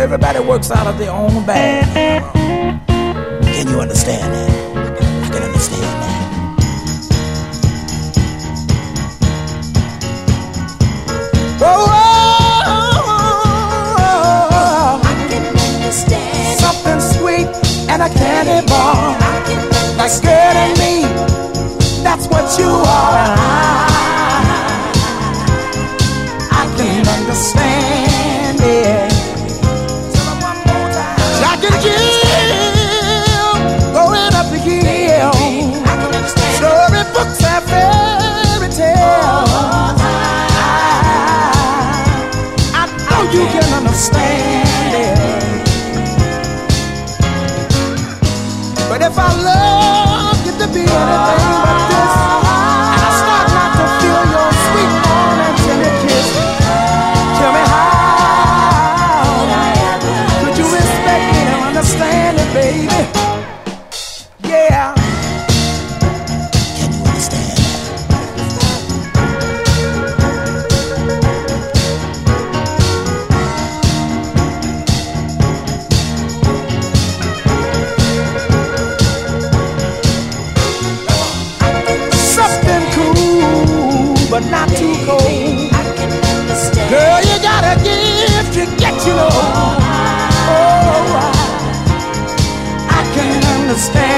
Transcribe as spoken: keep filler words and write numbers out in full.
everybody works out of their own bag. Can you understand that? I can understand that. Oh, I can understand something sweet and a candy bar. Like girl and me, that's what you are. I can understand it. Jack and Jill going up the hill. Story books and fairy tales. I know you can understand it. But if I love you to be anything but this, and I start not to feel your sweet warm and tender kiss, tell me how could you respect me and understand it, baby? Yeah. Can you understand that? Something cool, but not too cold. Girl, you gotta give to get you know. Oh, I, I can understand.